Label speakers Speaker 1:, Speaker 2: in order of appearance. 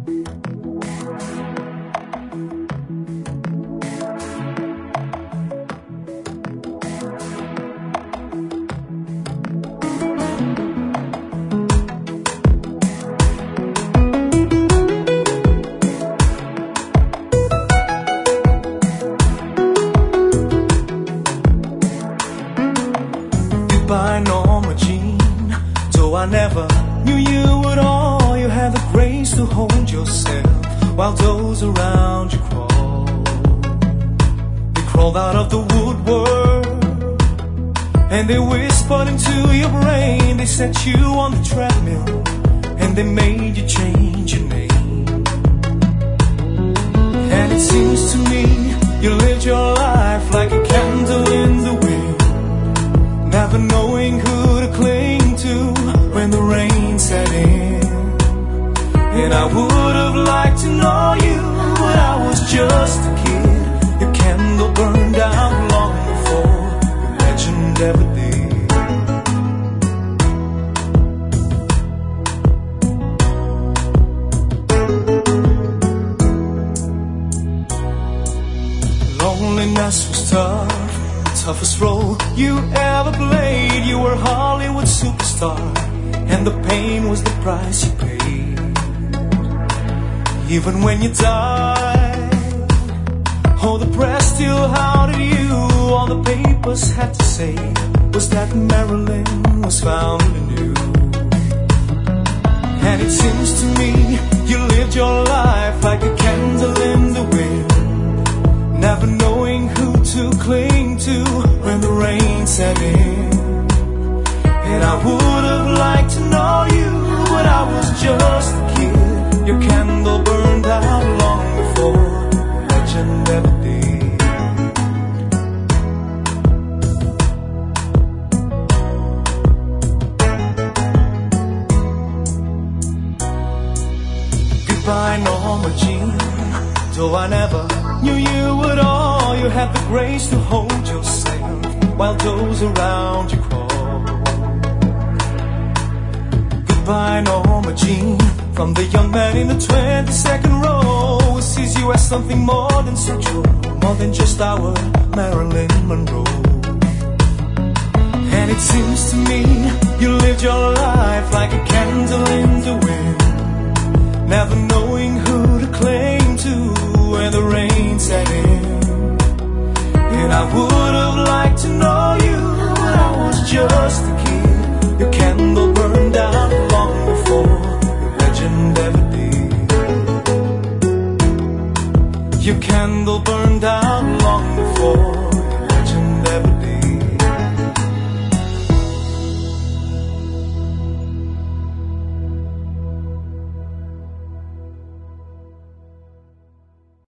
Speaker 1: Goodbye, Norma Jean. Though I never knew you at all, you had the grace to hold yourself while those around you crawled. They crawled out of the woodwork and they whispered into your brain. They set you on the treadmill and they made you change your name. And it seems to me you lived your life like a candle in the wind, never knowing who to cling to when the rain set in. And I would have liked to know you, but I was just a kid. Your candle burned out long before the legend ever did. Loneliness was tough, the toughest role you ever played. You were Hollywood superstar, and the pain was the price you paid. Even when you died, oh, the press still hounded you. All the papers had to say was that Marilyn was found anew. And it seems to me you lived your life like a candle in the wind, never knowing who to cling to when the rain set in. And I would have liked to know you, but I was just a kid. Your candle burned out long before legend ever did. Goodbye, Norma Jean. Though I never knew you at all, you had the grace to hold yourself while those around you crawled. Goodbye, Norma Jean. From the young man in the 22nd row who sees you as something more than sexual, more than just our Marilyn Monroe. And it seems to me you lived your life like a candle in the wind, never knowing who to cling to when the rain set in. And I would have liked to know you, but I was just a kid. Your candle burned out long before the legend ever did. Your candle burned out long before